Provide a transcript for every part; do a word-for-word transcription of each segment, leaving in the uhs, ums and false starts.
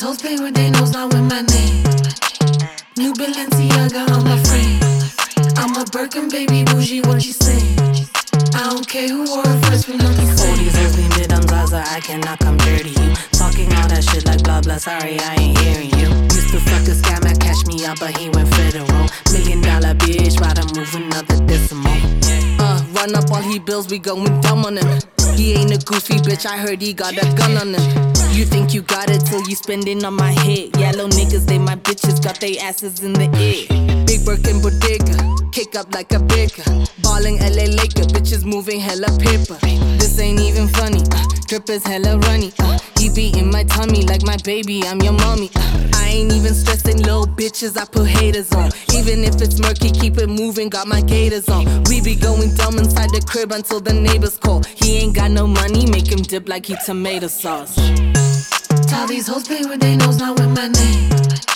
hoes play with they nose, not with my name. New Balenciaga on my frame. I'm a Birkin baby, bougie, what you say? I don't care who wore it first, we know the same. All these hoes be mid, I'm Zaza, I cannot compare to you. Talking all that shit like blah blah, sorry I ain't hearing you. Used to fuck a scammer, cash me out, but he went federal. Million dollar bitch, rather move another decimal. Uh, run up all he bills, we going dumb on him. He ain't a goofy bitch, I heard he got a gun on him. You think you got it till you spending on my head. Yellow niggas, they my bitches, got they asses in the air. Big Birkin bodega, kick up like a baker. Ballin' L A Laker, bitches moving hella paper. This ain't even funny, uh, drip is hella runny. Uh, he be in my tummy like my baby, I'm your mommy. Uh, I ain't even stressing low bitches, I put haters on. Even if it's murky, keep it moving, got my gators on. We be going dumb inside the crib until the neighbors call. He ain't got no money, make him dip like he tomato sauce. Tell these hoes play with they nose, not with my name.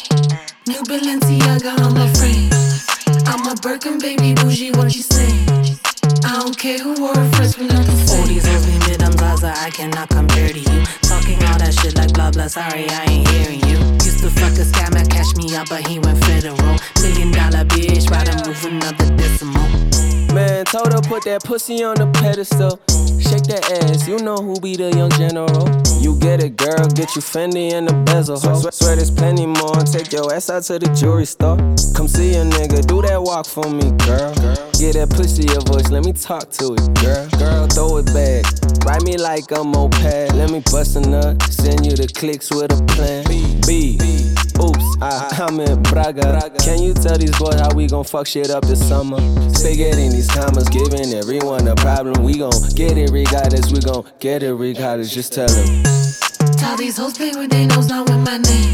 New Balenciaga on my frame. I'm a Birkin baby, bougie, what you say? I don't care who wore it first, we know the same. All these hoes be mid, I'm Zaza, I cannot compare to you. Talking all that shit like blah blah, sorry I ain't hearing you. Used to fuck a scammer, cash me out, but he went federal. Million dollar bitch, rather move another decimal. Man, told her put that pussy on the pedestal. Shake that ass, you know who be the young general. You get it, girl, get you Fendi and the bezel. Swear, swear there's plenty more, take your ass out to the jewelry store. Come see a nigga, do that walk for me, girl. Get that pussy a voice, let me talk to it, girl. Girl, throw it back, ride me like a moped. Let me bust a nut, send you the clicks with a plan. B, oops, I, I'm in Braga. Can you tell these boys how we gon' fuck shit up this summer? Spaghetti in these commas, giving everyone a problem. We gon' get it regardless, we gon' get it regardless, just tell them. Tell these hoes play with they nose, not with my name.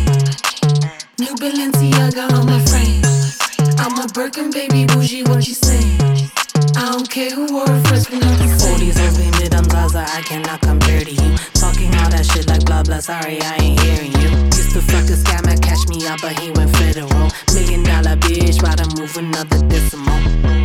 New Balenciaga on my frame. I'm a Birkin baby, bougie, what you say? I don't care who wore it first, we know the same. All these hoes be mid, I'm Zaza, I cannot compare to you. Talking all that shit like blah blah, sorry I ain't hearing you. Used to fuck a scammer, cash me out, but he went federal. Million dollar bitch, rather move another decimal.